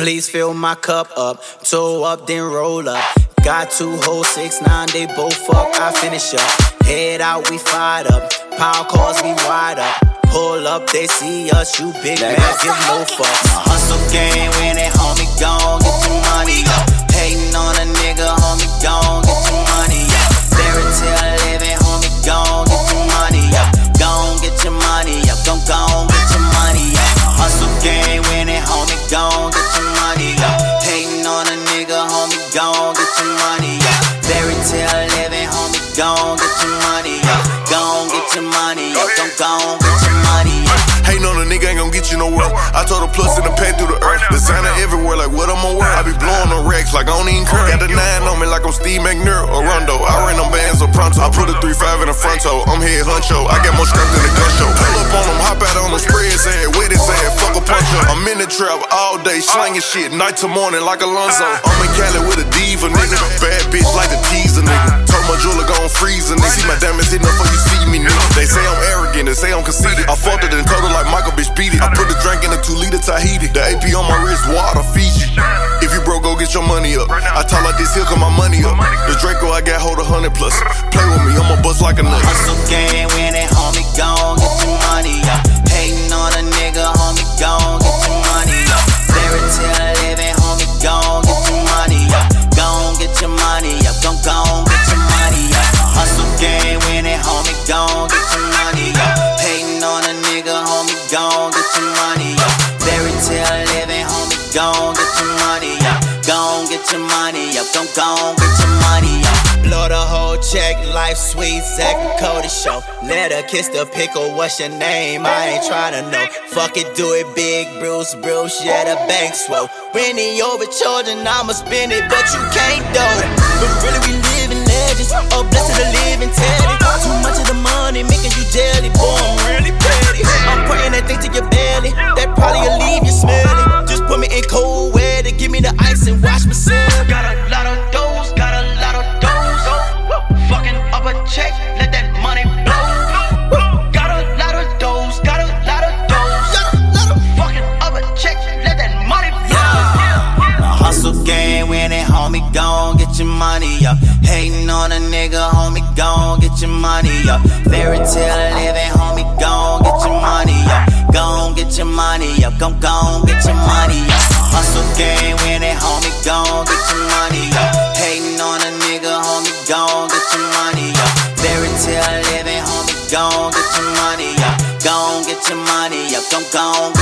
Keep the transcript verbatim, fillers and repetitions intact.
Please fill my cup up, toe up, then roll up. Got two hoes, six, nine, they both fuck, I finish up. Head out, we fired up. Power cars, we wide up. Pull up, they see us, you big man, give no fucks. Hustle game, when it homie gone, get your money up. Hating on a nigga, homie gone, get your money up. Fairy tale living, homie gone, get your money up. Gone, get your money up, gon' gone, get your money up. Hustle game, when it homie gone, get your money up. Hating on a nigga, homie gone, get your money up. Fairy tale living, homie gone, get your money up. Gone, get your money up, gon' gone, get your money up. Hating on a nigga ain't gon' get you nowhere. I told a plus in the path through the earth. Designer everywhere, like what I'ma wear. I be blowing on racks like I don't even care. Got the nine on me like I'm Steve McNair or Rondo. I ran them bands or pronto. I put a three five in the front toe. I'm head huncho. I got more strength than a gun show. Pull up on them, hop out on them, spray his head, wet his head, fuck a punch up. I'm in the trap all day, slanging shit, night to morning like Alonzo. I'm in Cali with a diva, nigga. Bad bitch like the teaser, nigga. Told my jeweler gon' freeze a nigga. See my diamonds hitting up before you see me, nigga. They say I'm arrogant, they say I'm conceited. I fucked it and told her like Michael, bitch, beat it. I put the drink in a two liter Tahiti. The A P on my wrist, water, Fiji. If you broke, go get your money up. I talk like this, here come my money up. The Draco I got hold a hundred plus. Play with me, I'ma bust like a nut. Hustle game, when it homie gone, get your money up. Hating on a nigga, homie gone, get your money up. Fairy tale living, homie gone, get your money up. Gone, get your money up, gon' gone, get your money up. Hustle game, when it homie gone, get your money up. Hating on a nigga, homie gone, get your money up. Fairy tale living, homie gone, get your money up. Gone, get your money up, gon' gone, get your money up. Blow the whole check, life sweet, Zach and Cody show. Let her kiss the pickle, what's your name? I ain't tryna know. Fuck it, do it big, Bruce, Bruce, yeah, the bank swole. When he overcharging, I'ma spend it, but you can't do it. But really, we living legends, oh, blessed to live and tell it. Too much of the money making you jelly, boy, I'm really petty. I'm putting that thing to your belly, that probably will leave you smelly. Just put me in cold weather, give me the ice and watch myself. Got a lot of those, got a lot of those. Fucking up a check, let that money blow. Got a lot of those, got a lot of those. Fucking up a check, let that money blow. Yeah. Now hustle game, when it homie gone, get your money up. Hating on a nigga, homie gone, get your money up. Fairy tale living, homie gone, get your money up. Gone, get your money up, gon' gone, get your money up. Hustle game, when it homie gone, get your money up. Hating on a nigga, homie gone, get your money up. Fairy tale living, homie gone, get your money up. Gone, get your money up, gon' gone.